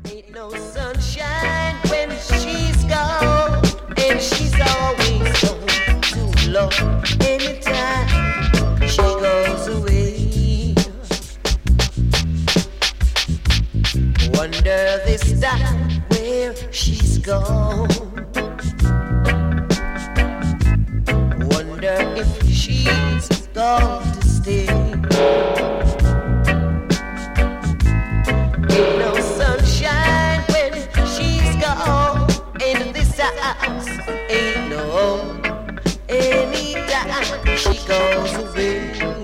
Ain't no sunshine when she's gone, and she's always gone too long. Anytime she goes away, wonder this time where she's gone. Wonder if she's gone to stay. Ain't no sunshine when she's gone, and this house ain't no home anytime she goes away.